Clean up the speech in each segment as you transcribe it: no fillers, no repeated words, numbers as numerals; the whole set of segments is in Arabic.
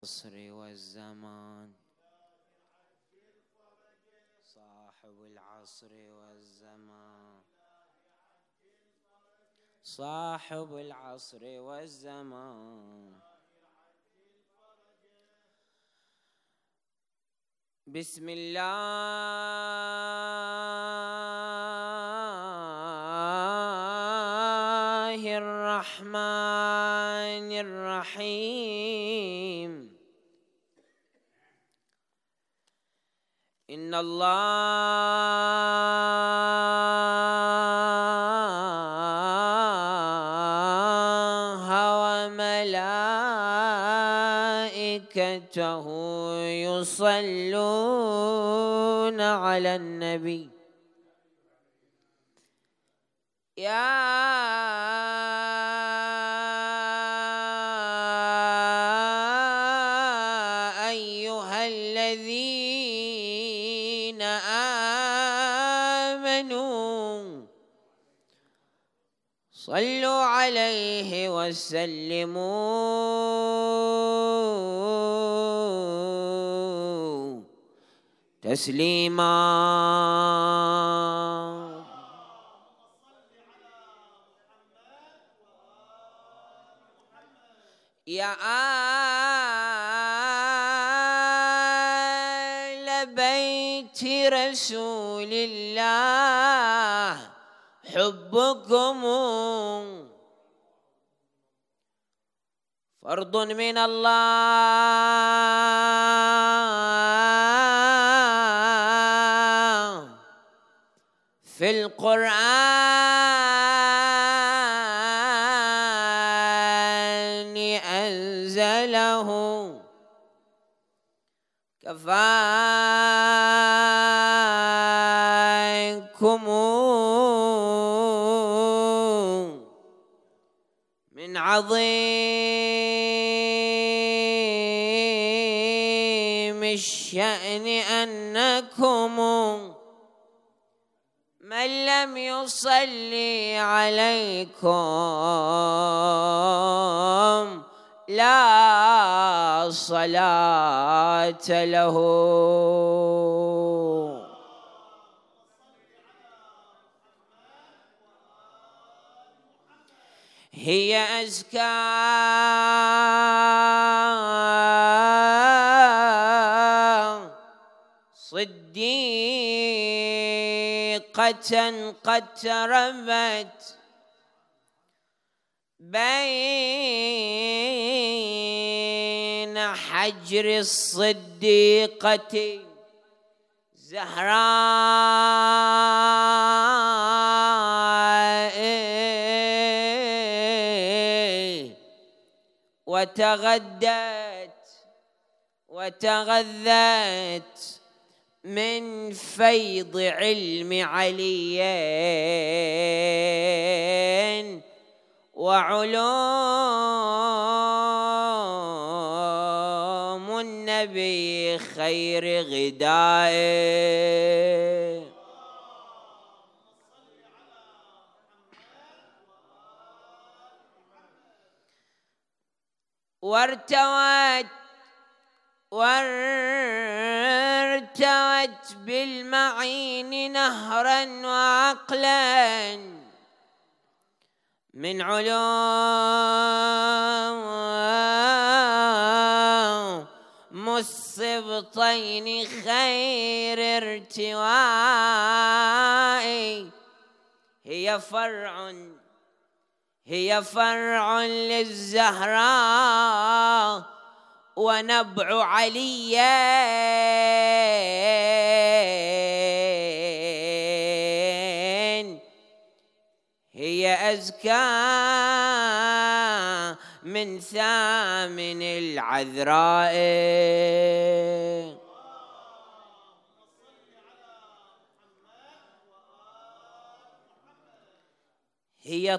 العصر والزمان صاحب العصر والزمان صاحب العصر والزمان بسم الله الرحمن الرحيم إن الله وملائكته يصلون على النبي يا أيها الذين آمنوا صلوا عليه وسلموا تسليما يا آل بيت رسول الله حبكم فرض من الله في القرآن أنزله كفاكم من عظيم الشأن أنكم من لم يصلي عليكم لا صلاة له هي أزكى صديقة قد تربت بين حجر الصديقة زهراء وتغذت من فيض علم علي وعلوم النبي خير غداء وارتوت بالمعين نهرا وعقلا من علوم السبطين خير ارتواء هي فرع للزهراء ونبع علي هي أزكى من ثامن العذراء هي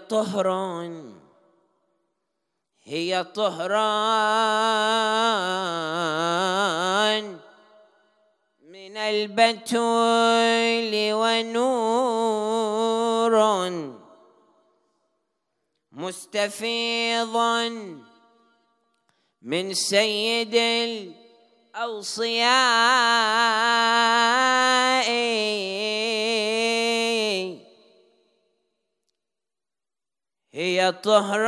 طهر من البتول ونور مستفيض من سيد الأوصياء هي طهر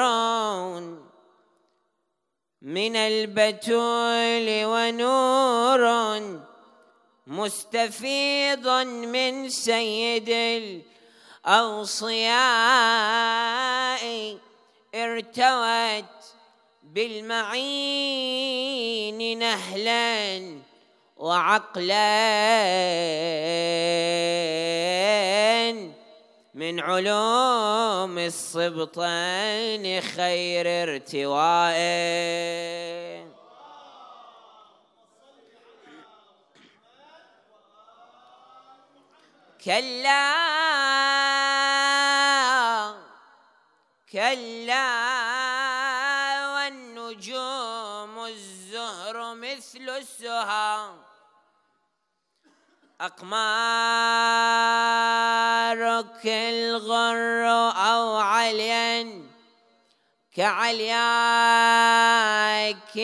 من البتول ونور مستفيض من سيد الأوصياء ارتوت بالمعين نهلا وعقلا من علوم السبطين خير ارتواء. كلا كلا والنجوم الزهر مثل السها أقمارك الغر أو عليا كعلياك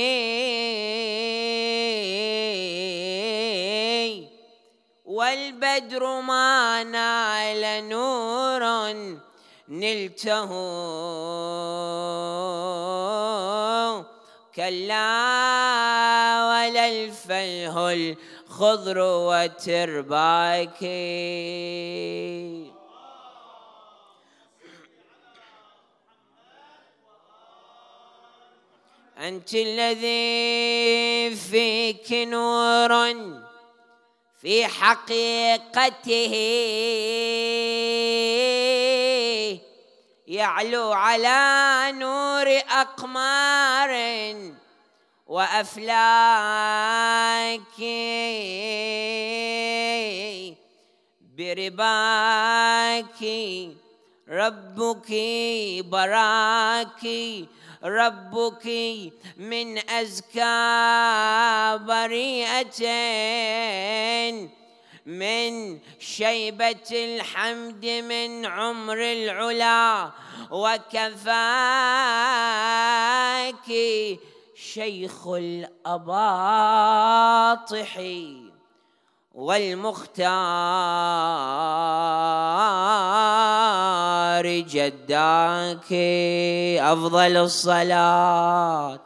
والبدر ما نال نورا نلته كلا ولا الفيه الخضر وترباك. أنت الذي فيك نور في حقيقته يعلو على نور أقمار وأفلاك برباك ربك براك ربك من أزكى بريئة من شيبة الحمد من عمر العلا وكفاك شيخ الأباطح والمختار جداك. أفضل الصلاة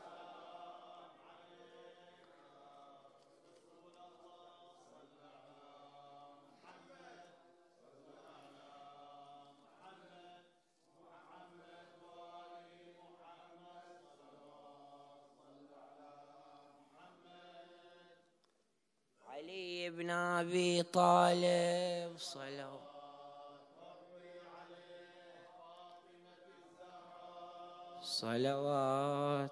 علي بن أبي طالب صلوات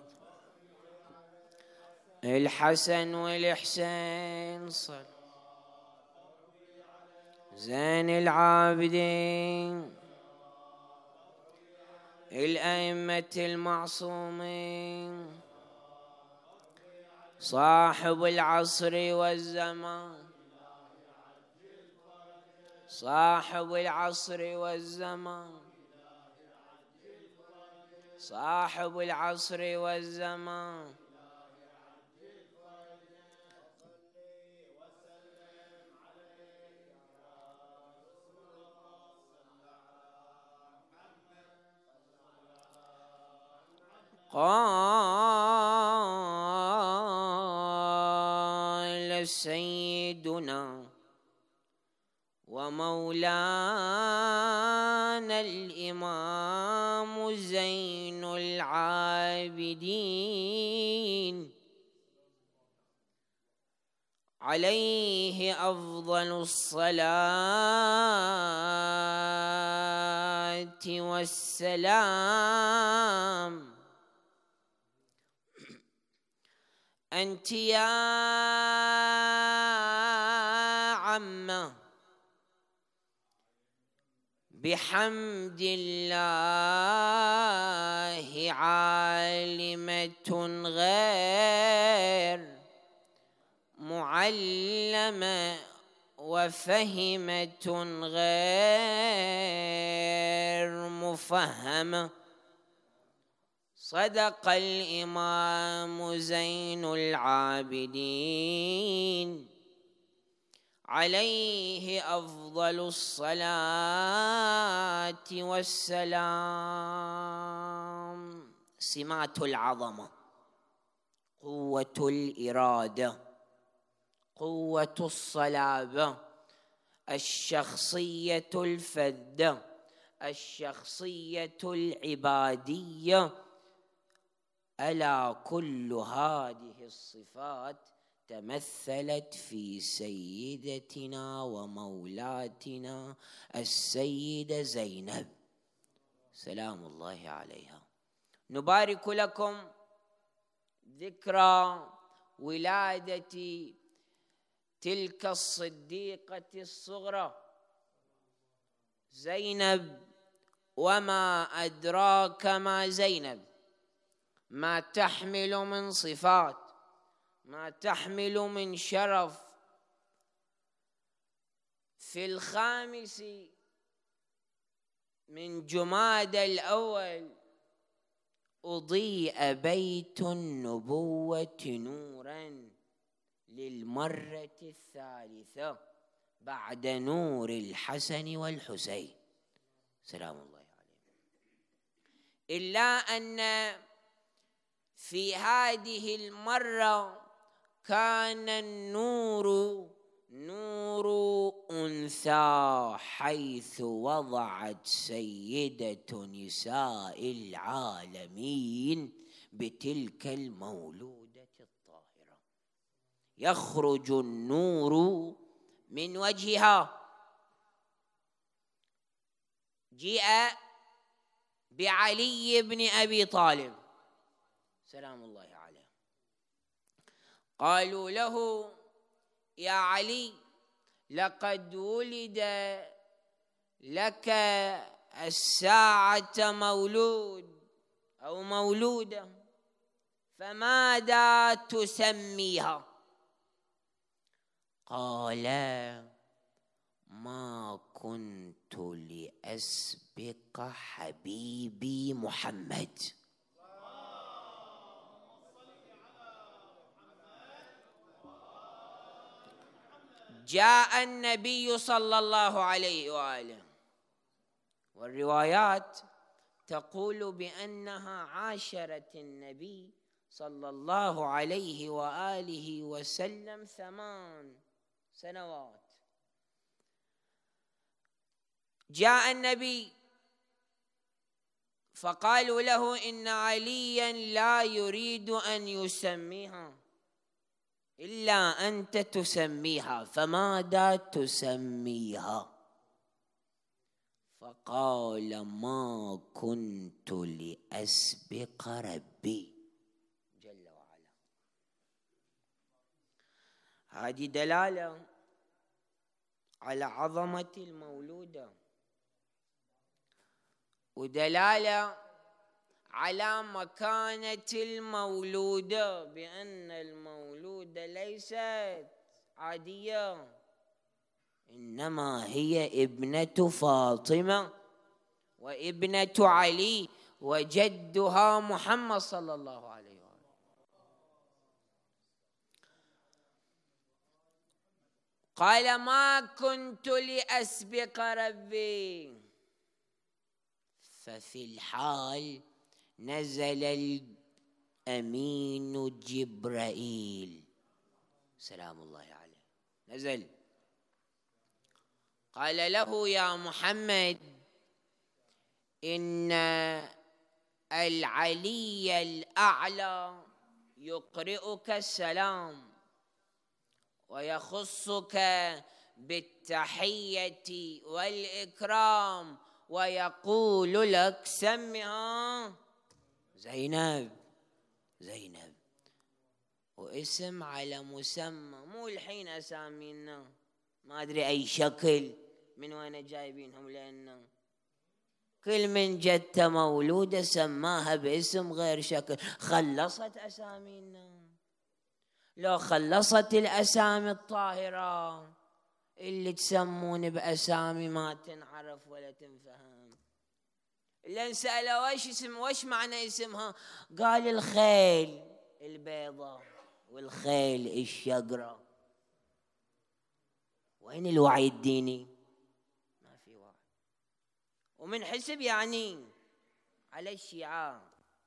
الحسن والحسين زين العابدين الأئمة المعصومين صاحب العصر والزمان صاحب العصر والزمان صاحب العصر والزمان قال سيدنا ومولانا الإمام زين العابدين عليه أفضل الصلاة والسلام. أنت يا عمه بحمد الله عالمة غير معلمة وفهمة غير مفهمة صدق الإمام زين العابدين عليه أفضل الصلاة والسلام. سمات العظمة: قوة الإرادة، قوة الصلابة، الشخصية الفذة، الشخصية العبادية. ألا كل هذه الصفات تمثلت في سيدتنا ومولاتنا السيدة زينب سلام الله عليها. نبارك لكم ذكرى ولادة تلك الصديقة الصغرى زينب. وما أدراك ما زينب، ما تحمل من صفات، ما تحمل من شرف. في 5 من جمادى الأول أضيء بيت النبوة نوراً للمرة 3 بعد نور الحسن والحسين سلام الله عليهم. إلا أن في هذه المرة كان النور نور أنثى، حيث وضعت سيدة نساء العالمين بتلك المولودة الطاهرة يخرج النور من وجهها. جيء بعلي بن أبي طالب سلام الله عليه، قالوا له: يا علي، لقد ولد لك الساعة مولود أو مولودة، فماذا تسميها؟ قال: ما كنت لأسبق حبيبي محمد. جاء النبي صلى الله عليه وآله، والروايات تقول بأنها عاشرت النبي صلى الله عليه وآله وسلم 8 سنوات. جاء النبي فقالوا له: إن عليا لا يريد أن يسميها إلا أنت تسميها، فماذا تسميها؟ فقال: ما كنت لأسبق ربي جل وعلا. هذه دلالة على عظمة المولودة، ودلالة على مكانة المولودة، بأن المولودة ليست عادية، إنما هي ابنة فاطمة وابنة علي وجدها محمد صلى الله عليه وآله. قال: ما كنت لأسبق ربي. ففي الحال نزل الأمين جبرائيل سلام الله عليه، نزل قال له: يا محمد، إن العلي الأعلى يقرئك السلام ويخصك بالتحية والإكرام ويقول لك: سمها زينب. زينب واسم على مسمى، مو الحين أسامينا ما أدري أي شكل من وين جايبينهم، لأن كل من جت مولودة سماها باسم غير شكل. خلصت أسامينا، لو خلصت الأسامي الطاهرة اللي تسمون بأسامي ما تنعرف ولا تنفهم. اللي سأله وش معنى اسمها؟ قال الخيل البيضاء والخيل الشقراء. وين الوعي الديني؟ ما في وعي. ومن حسب يعني على الشيعة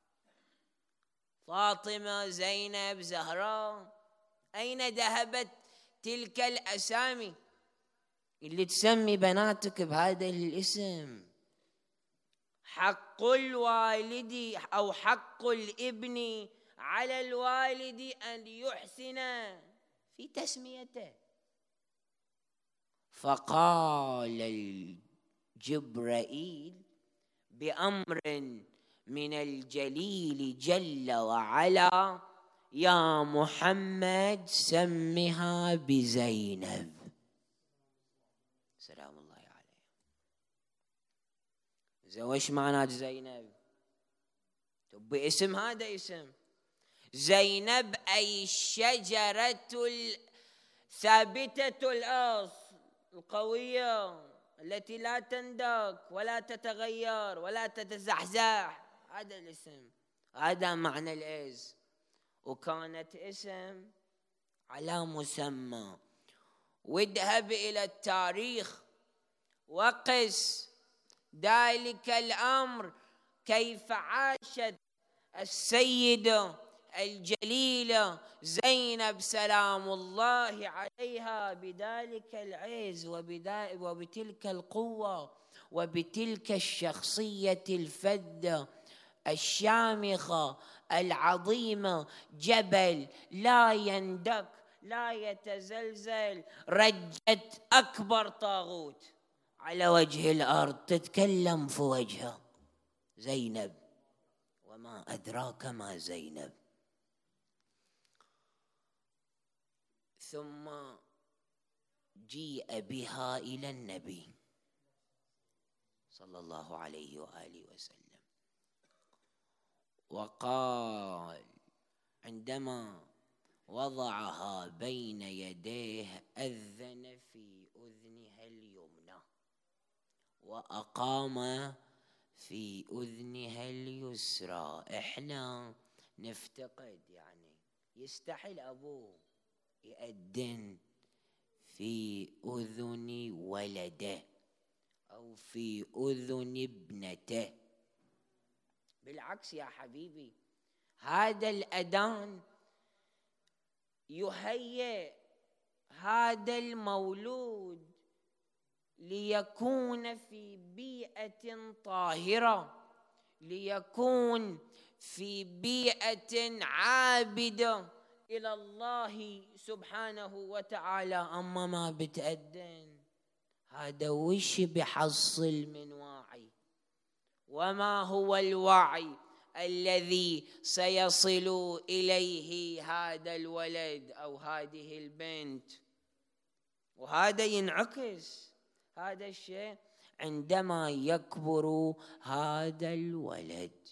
فاطمة زينب زهراء، أين ذهبت تلك الأسامي اللي تسمي بناتك بهذا الاسم؟ حق الوالد أو حق الابن على الوالد أن يحسن في تسميته. فقال جبرائيل بأمر من الجليل جل وعلا: يا محمد سمها بزينب سلام الله عليها. وش معنى زينب؟ باسم هذا اسم زينب أي الشجرة ثابتة الأصل القوية التي لا تندك ولا تتغير ولا تتزحزح. هذا الاسم، هذا معنى الإز. وكانت اسم على مسمى. واذهب إلى التاريخ وقس ذلك الأمر كيف عاشت السيدة الجليلة زينب سلام الله عليها بذلك العز وبتلك القوة وبتلك الشخصية الفذة الشامخة العظيمة، جبل لا يندك لا يتزلزل، رجت أكبر طاغوت على وجه الأرض تتكلم في وجهه زينب. وما أدراك ما زينب. ثم جيء بها إلى النبي صلى الله عليه وآله وسلم، وقال عندما وضعها بين يديه أذن في أذنها اليمنى وأقام في أذنها اليسرى. إحنا نفتقد يعني يستحيل أبوه يأذن في أذن ولده أو في أذن ابنته. بالعكس يا حبيبي، هذا الأذان يهيئ هذا المولود ليكون في بيئة طاهرة، ليكون في بيئة عابدة إلى الله سبحانه وتعالى. أما ما بتأذن هذا وش بحصل من واعي؟ وما هو الوعي الذي سيصل إليه هذا الولد أو هذه البنت؟ وهذا ينعكس هذا الشيء عندما يكبر هذا الولد.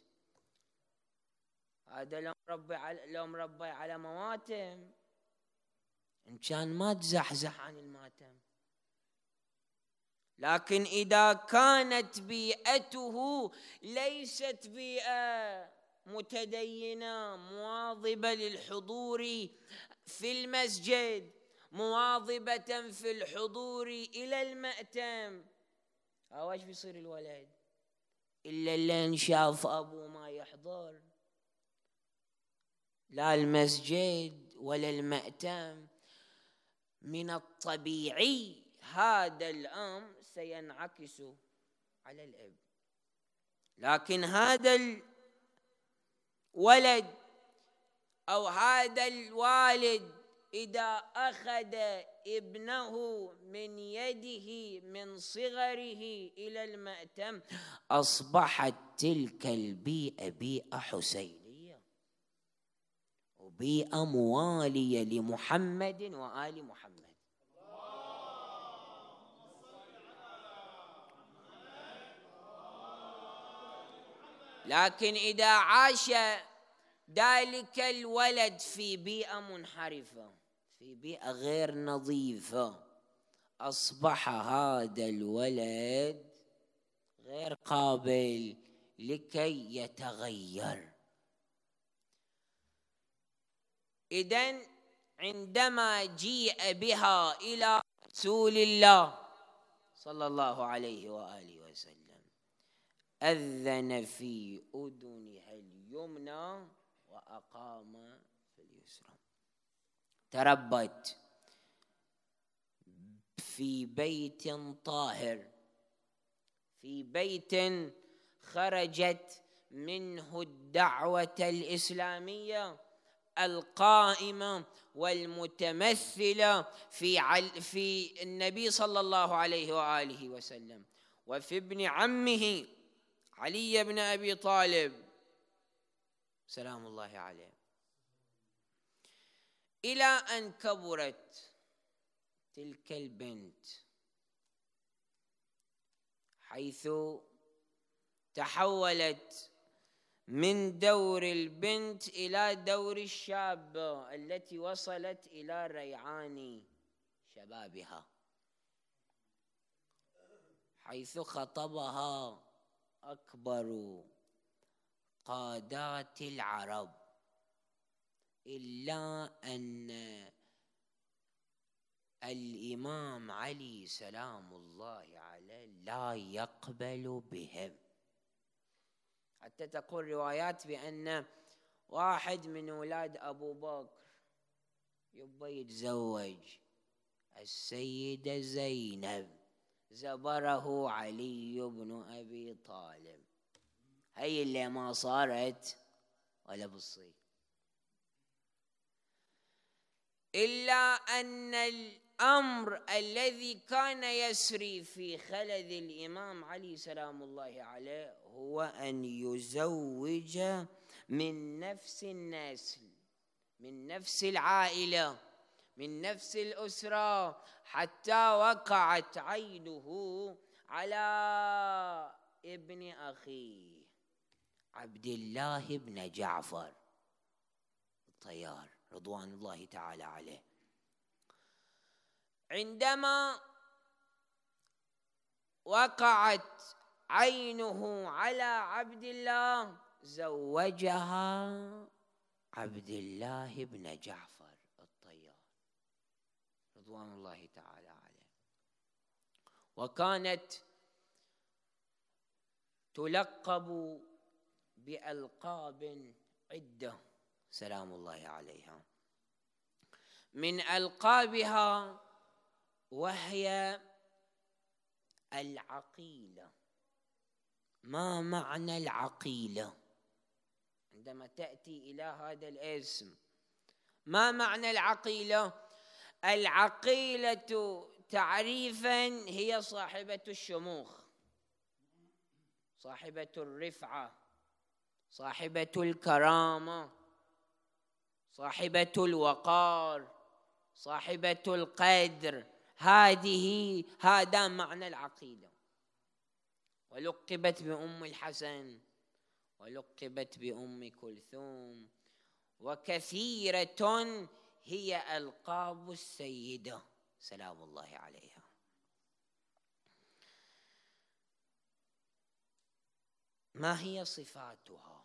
هذا لو مربي على مواتم إن كان ما تزحزح عن الماتم، لكن إذا كانت بيئته ليست بيئة متدينة مواظبة للحضور في المسجد، مواظبة في الحضور إلى المأتم، ايش بيصير الولد؟ إلا اللي شاف أبوه ما يحضر لا المسجد ولا المأتم، من الطبيعي هذا الأمر سينعكس على الأب. لكن هذا الولد أو هذا الوالد إذا أخذ ابنه من يده من صغره إلى المأتم أصبحت تلك البيئة بيئة حسينية وبيئة موالية لمحمد وآل محمد. لكن إذا عاش ذلك الولد في بيئة منحرفة، في بيئة غير نظيفة، أصبح هذا الولد غير قابل لكي يتغير. إذن عندما جيء بها إلى رسول الله صلى الله عليه وآله وسلم أذن في أذنها اليمنى وأقام في اليسرى. تربت في بيت طاهر، في بيت خرجت منه الدعوة الإسلامية القائمة والمتمثلة في النبي صلى الله عليه وآله وسلم وفي ابن عمه علي بن أبي طالب سلام الله عليه، إلى أن كبرت تلك البنت حيث تحولت من دور البنت إلى دور الشابة التي وصلت إلى ريعان شبابها، حيث خطبها أكبر قادات العرب، إلا أن الإمام علي سلام الله عليه لا يقبل بهم. حتى تقول روايات بأن واحد من أولاد أبو بكر يبغى يتزوج السيدة زينب، زبره علي بن أبي طالب. هي اللي ما صارت ولا بالصير، إلا أن الأمر الذي كان يسري في خلد الإمام علي سلام الله عليه هو أن يزوج من نفس النسل، من نفس العائلة، من نفس الأسرة، حتى وقعت عينه على ابن أخيه عبد الله بن جعفر الطيار رضوان الله تعالى عليه. عندما وقعت عينه على عبد الله زوجها عبد الله بن جعفر الطيار رضوان الله تعالى عليه. وكانت تلقب بألقاب عدة سلام الله عليها. من ألقابها وهي العقيلة. ما معنى العقيلة؟ عندما تأتي إلى هذا الاسم ما معنى العقيلة؟ العقيلة تعريفا هي صاحبة الشموخ، صاحبة الرفعة، صاحبة الكرامة، صاحبة الوقار، صاحبة القدر. هذا معنى العقيلة. ولقبت بأم الحسن، ولقبت بأم كلثوم، وكثيرة هي ألقاب السيدة سلام الله عليها. ما هي صفاتها؟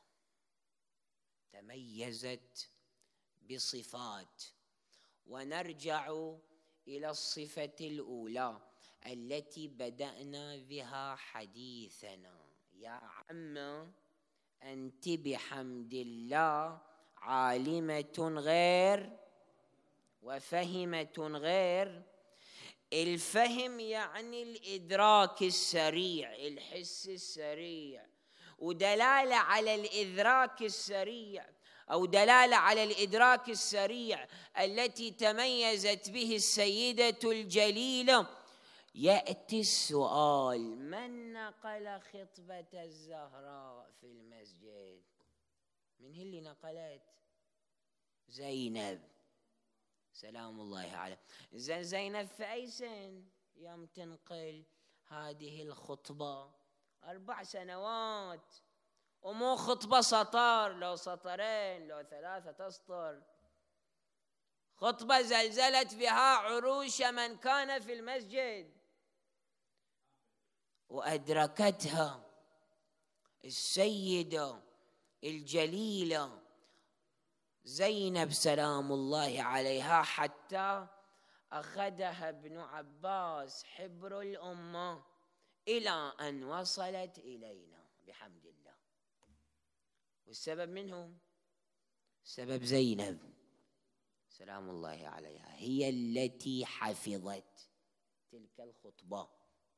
تميزت بصفات، ونرجع إلى الصفة الأولى التي بدأنا بها حديثنا. يا عم أنت بحمد الله عالمة غير وفهمة غير. الفهم يعني الإدراك السريع، الحس السريع، ودلالة على الإدراك السريع أو دلالة على الإدراك السريع التي تميزت به السيدة الجليلة. يأتي السؤال: من نقل خطبة الزهراء في المسجد؟ من هي اللي نقلت؟ زينب سلام الله عليها. زينب في أي سن يوم تنقل هذه الخطبة؟ 4 سنوات، ومو خطبة سطر، لو سطرين لو 3 أسطر، خطبة زلزلت بها عروش من كان في المسجد، وأدركتها السيدة الجليلة زينب سلام الله عليها، حتى أخذها ابن عباس حبر الأمة إلى أن وصلت إلينا بحمد الله. والسبب منهم سبب زينب سلام الله عليها، هي التي حفظت تلك الخطبة،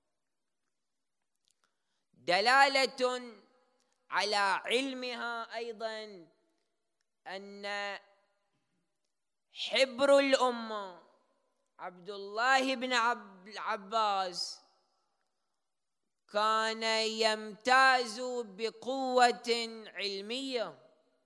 دلالة على علمها أيضا أن حبر الأمة عبد الله بن عباس كان يمتاز بقوة علمية،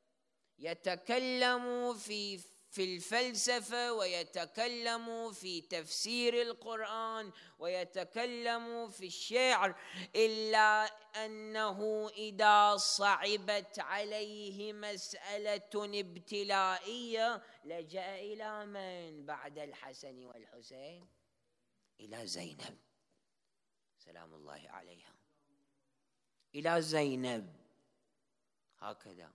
يتكلم في الفلسفة، ويتكلم في تفسير القرآن، ويتكلم في الشعر، إلا أنه إذا صعبت عليه مسألة ابتلائية لجأ إلى من بعد الحسن والحسين؟ إلى زينب سلام الله عليها، إلى زينب. هكذا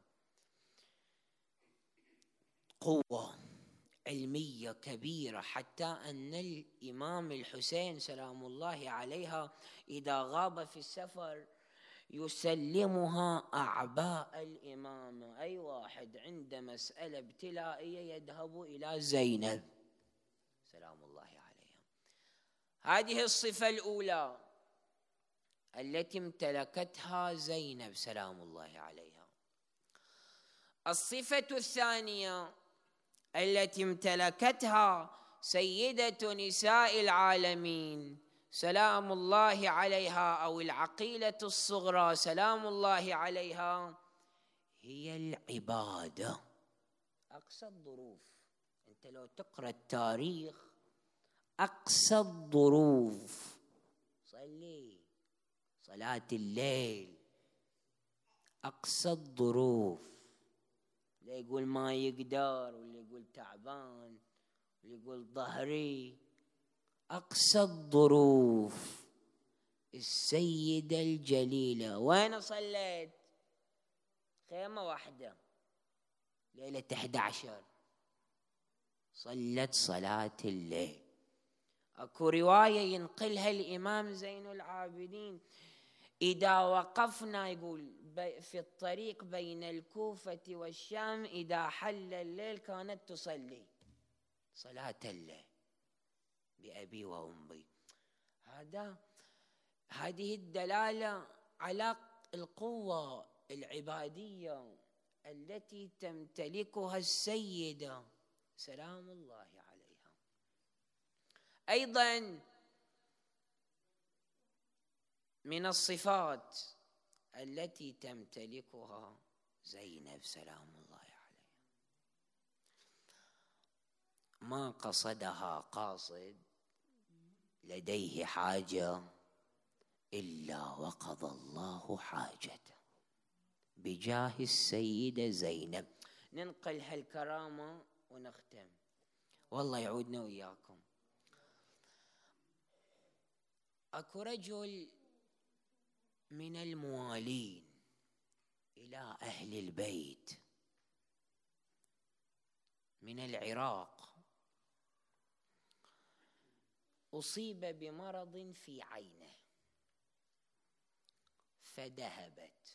قوة علمية كبيرة، حتى أن الإمام الحسين سلام الله عليها إذا غاب في السفر يسلمها أعباء الإمام، أي واحد عند مسألة ابتلائية يذهب إلى زينب سلام الله عليها. هذه الصفة الأولى التي امتلكتها زينب سلام الله عليها. الصفة الثانية التي امتلكتها سيدة نساء العالمين سلام الله عليها، أو العقيلة الصغرى سلام الله عليها، هي العبادة. أقصى الظروف، أنت لو تقرأ التاريخ أقصى الظروف صلي صلاة الليل، أقصى الظروف، اللي يقول ما يقدر، واللي يقول تعبان، واللي يقول ظهري، أقصى الظروف السيدة الجليلة وين صليت؟ خيمة واحدة ليلة 11 صلت صلاة الليل. أكو رواية ينقلها الإمام زين العابدين، إذا وقفنا يقول في الطريق بين الكوفة والشام إذا حل الليل كانت تصلي صلاة الليل بأبي وأمي. هذه الدلالة على القوة العبادية التي تمتلكها السيدة سلام الله عليها. أيضا من الصفات التي تمتلكها زينب سلام الله عليها، ما قصدها قاصد لديه حاجة إلا وقضى الله حاجته بجاه السيدة زينب. ننقل هالكرامة ونختم، والله يعودنا وياكم. أكو رجل من الموالين إلى أهل البيت من العراق، أصيب بمرض في عينه فذهبت،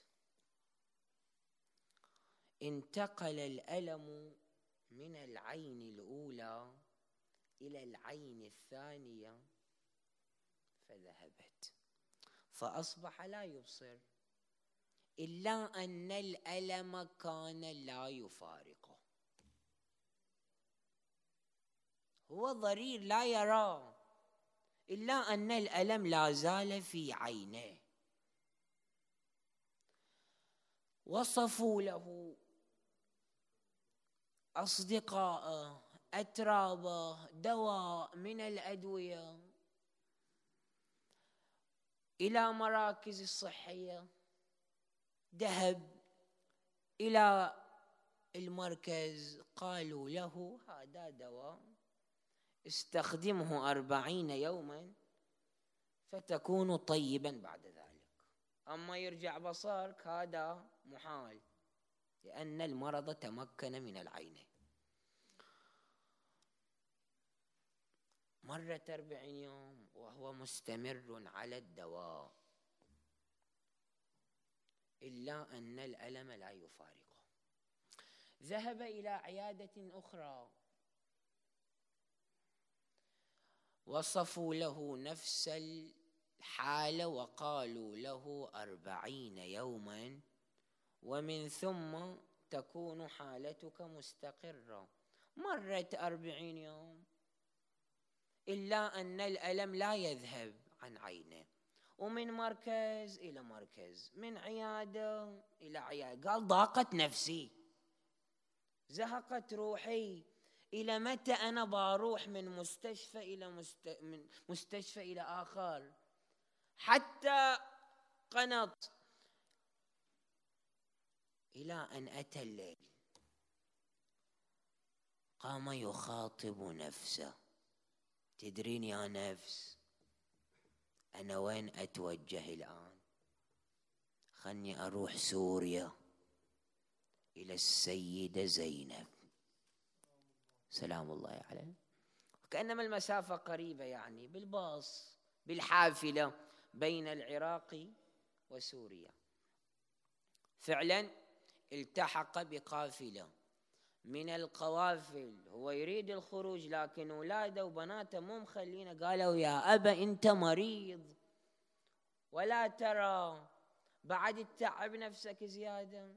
انتقل الألم من العين الأولى إلى العين الثانية فذهبت، فأصبح لا يبصر، إلا أن الألم كان لا يفارقه، هو ضرير لا يرى، إلا أن الألم لا زال في عينه. وصفوا له أصدقاء أترابه دواء من الأدوية، إلى مراكز الصحية، ذهب إلى المركز قالوا له هذا دواء استخدمه 40 يوما فتكون طيبا بعد ذلك. أما يرجع بصرك هذا محال، لأن المرض تمكن من العينين. مرت 40 يوم وهو مستمر على الدواء، إلا أن الألم لا يفارقه. ذهب إلى عيادة أخرى، وصفوا له نفس الحالة وقالوا له 40 يوما ومن ثم تكون حالتك مستقرة. مرت 40 يوم إلا أن الألم لا يذهب عن عينه، ومن مركز إلى مركز، من عيادة إلى عيادة. قال ضاقت نفسي، زهقت روحي، إلى متى أنا بروح من مستشفى إلى من مستشفى إلى آخر؟ حتى قنط، إلى أن أتى الليل قام يخاطب نفسه: تدرين يا نفس أنا وين أتوجه الآن؟ خلني أروح سوريا إلى السيدة زينب سلام الله عليه. كأنما المسافة قريبة، يعني بالباص بالحافلة بين العراق وسوريا. فعلا التحق بقافلة من القوافل، هو يريد الخروج لكن أولاده وبناته مو مخلينه. قالوا: يا أبا أنت مريض ولا ترى بعد تتعب نفسك زيادة.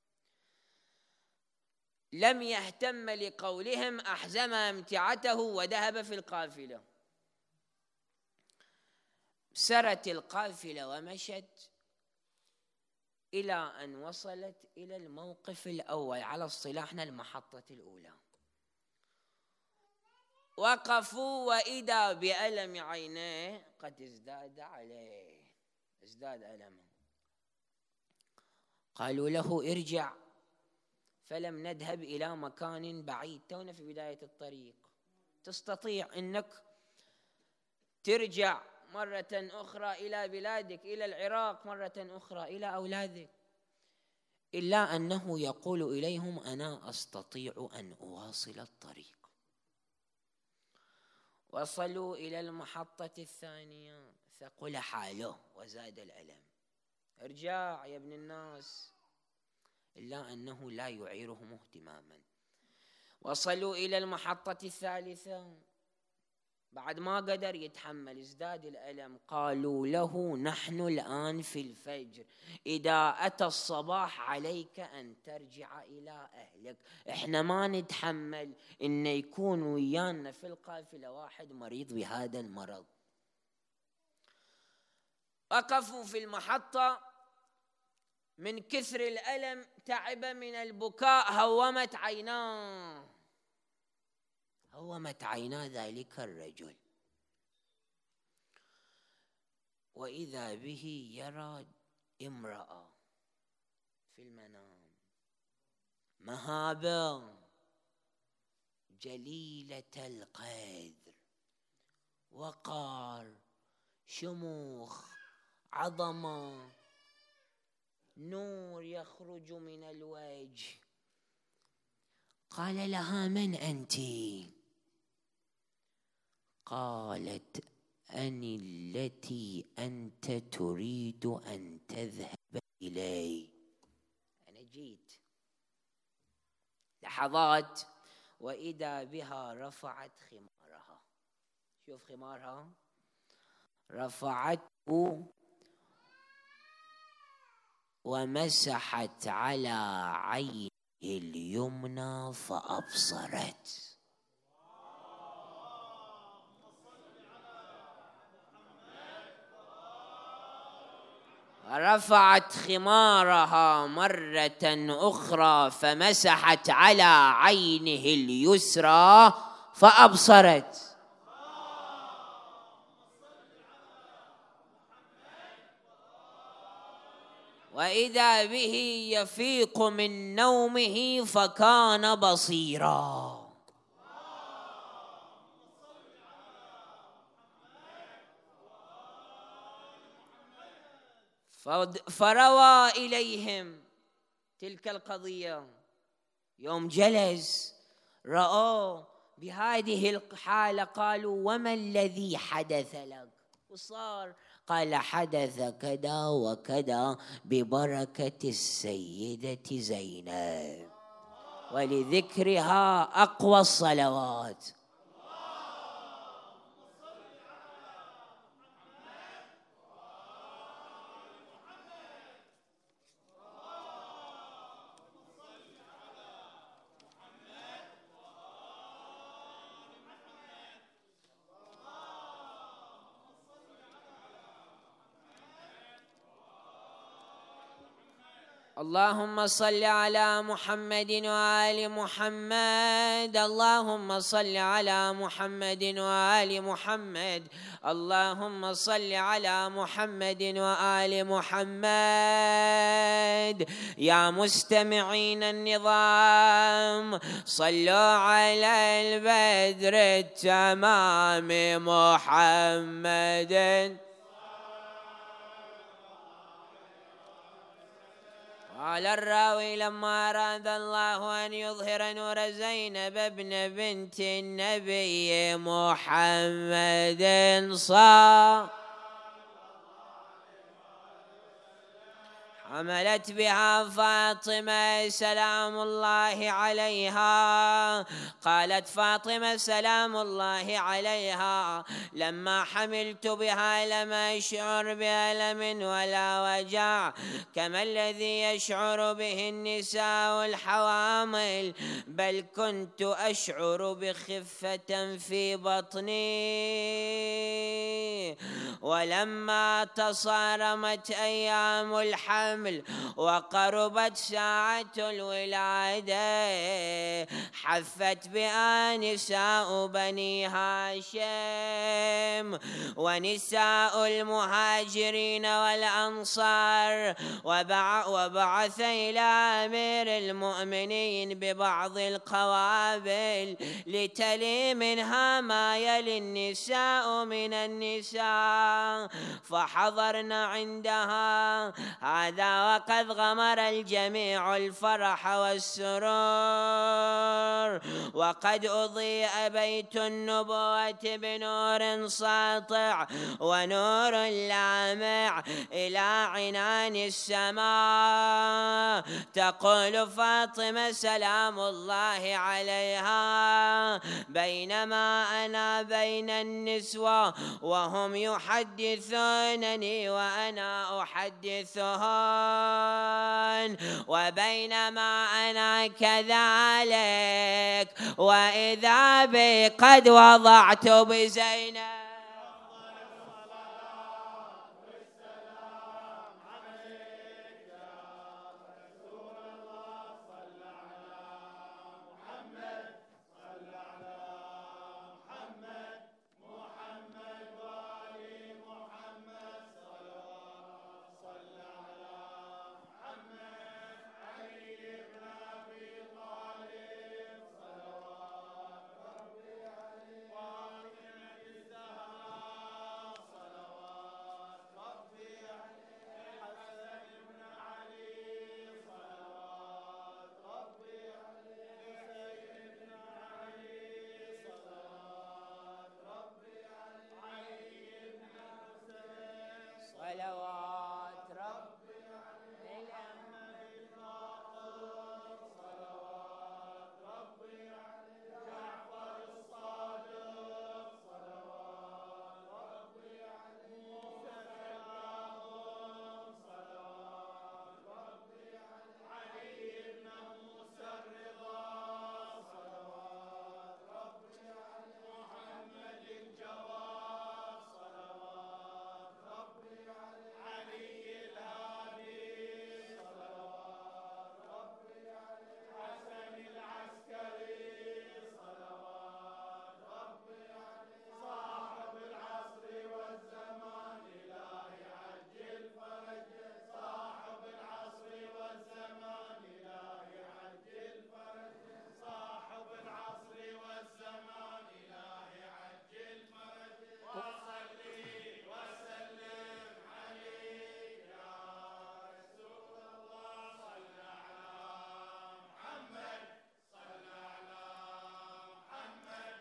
لم يهتم لقولهم، أحزم أمتعته وذهب في القافلة. سرت القافلة ومشت إلى أن وصلت إلى الموقف الأول، على اصطلاحنا المحطة الأولى. وقفوا وإذا بألم عينيه قد ازداد عليه، ازداد ألمه. قالوا له: ارجع. فلم نذهب إلى مكان بعيد، تونا في بداية الطريق، تستطيع أنك ترجع مرة أخرى إلى بلادك، إلى العراق، مرة أخرى إلى أولادك. إلا أنه يقول إليهم: أنا أستطيع أن أواصل الطريق. وصلوا إلى المحطة الثانية، ثقل حاله وزاد الألم. ارجع يا ابن الناس. إلا أنه لا يعيرهم اهتماما. وصلوا إلى المحطة الثالثة، بعد ما قدر يتحمل ازداد الألم. قالوا له: نحن الآن في الفجر، إذا أتى الصباح عليك أن ترجع إلى أهلك، إحنا ما نتحمل إن يكون ويانا في القافلة واحد مريض بهذا المرض. وقفوا في المحطة، من كثر الألم تعب من البكاء، هومت عيناه ذلك الرجل. وإذا به يرى امرأة في المنام، مهابة جليلة القدر، وقار، شموخ، عظمة، نور يخرج من الوجه. قال لها: من أنت؟ قالت: أني التي أنت تريد أن تذهب إلي. أنا جيت. لحظات وإذا بها رفعت خمارها. شوف خمارها، رفعته ومسحت على عينه اليمنى فأبصرت. رفعت خمارها مرة أخرى فمسحت على عينه اليسرى فأبصرت. وإذا به يفيق من نومه فكان بصيرا. فروى إليهم تلك القضية. يوم جلس رأوا بهذه الحالة قالوا: وما الذي حدث لك؟ وصار قال: حدث كذا وكذا ببركة السيدة زينب، ولذكرها أقوى الصلوات. اللهم صل على محمد وآل محمد، اللهم صل على محمد وآل محمد، اللهم صل على محمد وآل محمد. يا مستمعين النظام، صلوا على البدر التمام محمد. قال الراوي: لما أراد الله أن يظهر نور زينب ابن بنت النبي محمد حملت بها فاطمة سلام الله عليها. قالت فاطمة سلام الله عليها: لما حملت بها لم أشعر بألم ولا وجع كما الذي يشعر به النساء الحوامل، بل كنت أشعر بخفة في بطني. ولما تصارمت أيام الحمل وقربت ساعة الولادة حفت بها نساء بني هاشم ونساء المهاجرين والأنصار، وبعث إلى أمير المؤمنين ببعض القوابل لتلي منها ما يلي النساء من النساء، فحضرنا عندها. هذا وقد غمر الجميع الفرح والسرور، وقد أضيء بيت النبوة بنور ساطع ونور لامع إلى عنان السماء. تقول فاطمة سلام الله عليها: بينما أنا بين النسوة وهم يحدثونني وأنا أحدثهن، وبينما أنا كذلك وإذا بي قد وضعت بزينب.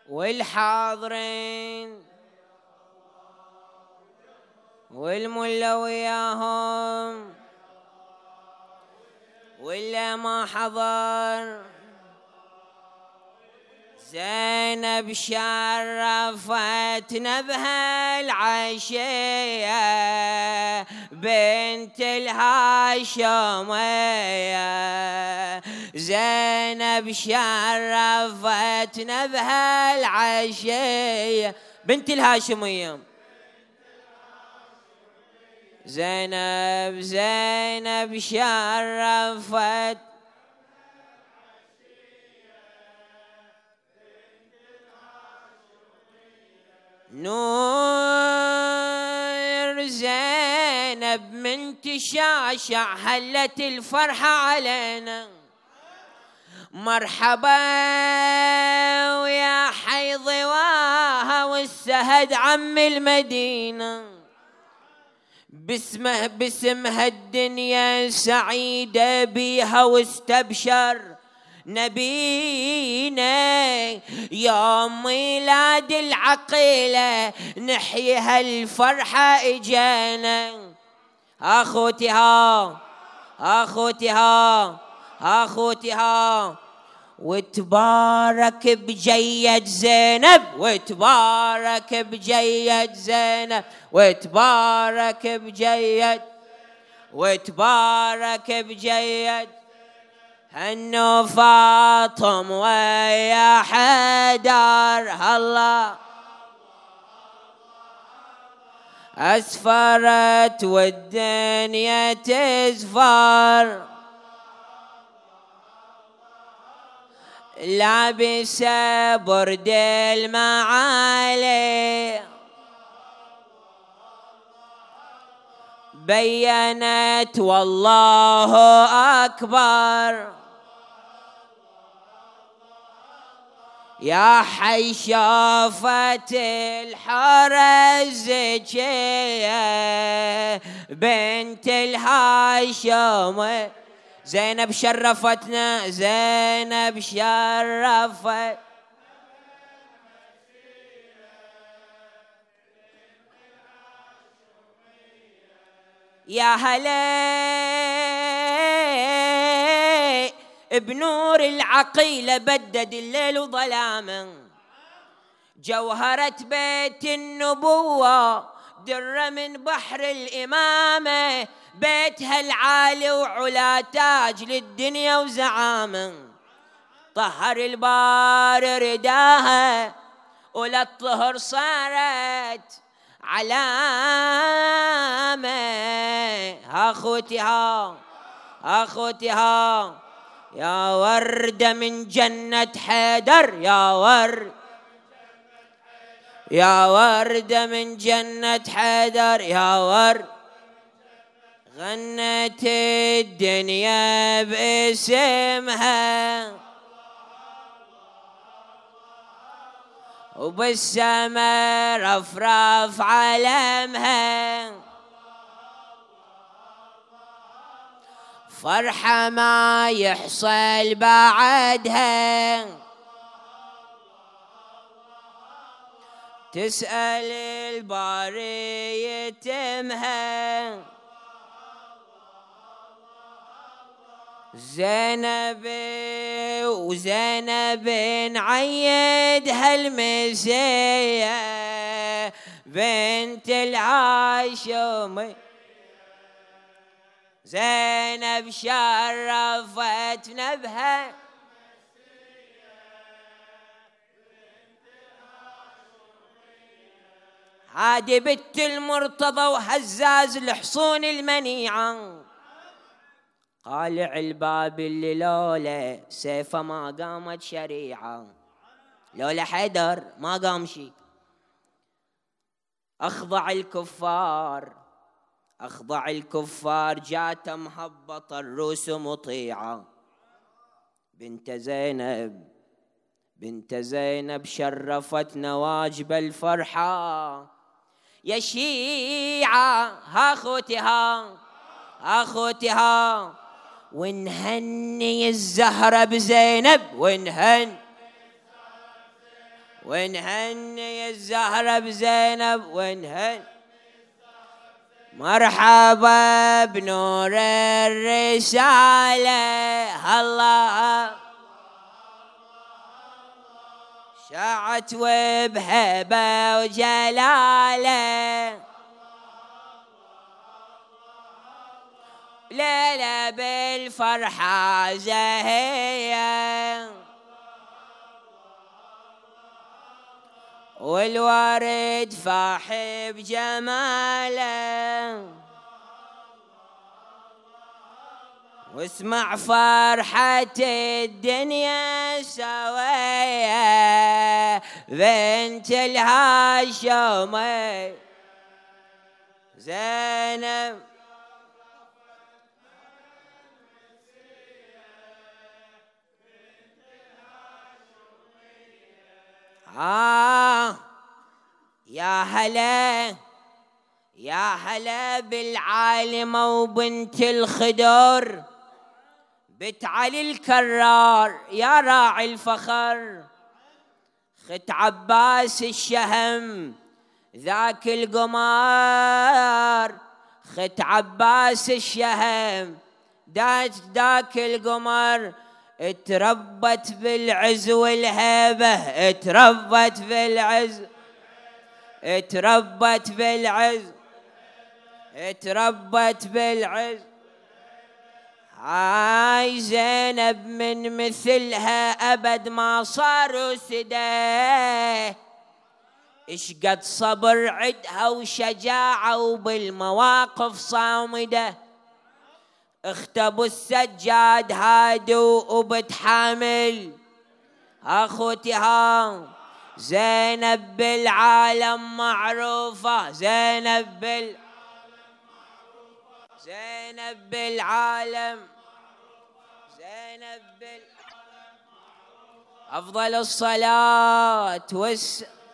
والحاضرين والملا وياهم واللي ما حضر. زينب شرفتنا بهالعشية بنت الهاشمية. زينب شرفتنا بهالعشية بنت الهاشمية. زينب شرفت نور زينب من تشعشع هلت الفرحة علينا. مرحبا ويا حي ضواها والسهد عم المدينة. باسمها الدنيا سعيدة بيها واستبشر نبينا. يوم ميلاد العقيلة نحيي هالفرحة اجانا. اخوتها وتبارك بجيد زينب وتبارك بجيد زينب وتبارك بجيد هنو فاطم ويا حدار. الله أسفرت والدنيا تزفر. لابسة برد المعالي بينت والله أكبر. يا حي شافت الحرزكية بنت الهاشم. زينب شرفتنا زينب شرفت يا هلا بنور العقيلة بدد الليل وظلامه. جوهرة بيت النبوة درة من بحر الإمامة. بيتها العالي وعلا تاج للدنيا وزعامه. طهر البار رداها وللطهر صارت علامة. أخوتها يا وردة من جنة حيدر. يا وردة من جنة حيدر يا ورد. غنت الدنيا باسمها وبالسما رفرف علمها. فرحة ما يحصل بعدها. تسأل الباري يتمها. زينب نعيد هالمسية بنت الهاشمي. زينب شرفتنا بها هادي بنت المرتضى وهزاز الحصون المنيعة. قالع الباب اللي لولا سيفه ما قامت شريعة. لولا حيدر ما قام شي. أخضع الكفار جات مهبط الروس مطيعة. بنت زينب شرفتنا واجب الفرحة. يا شيعة أخوتها ونهني الزهرة بزينب ونهني الزهرة بزينب ونهني مرحبا بنور الرسالة الله شاعت وبهبة وجلالة ليلة بالفرحة زهية والورد فاح بجماله واسمع فرحة الدنيا سوية بنت الهاشمي زينب يا هلا يا هلا بالعالمة وبنت الخدر بنت علي الكرار يا راعي الفخر خت عباس الشهم ذاك القمر خت عباس الشهم ذاك القمر اتربت بالعز والهيبة اتربت بالعز اتربت بالعز اتربت بالعز هاي زينب من مثلها أبد ما صار سداه إيش قد صبر عدها وشجاعة وبالمواقف صامدة اخت ابو السجاد هادو وبتحامل اخوتها زينب بالعالم معروفة زينب بالعالم أفضل الصلاة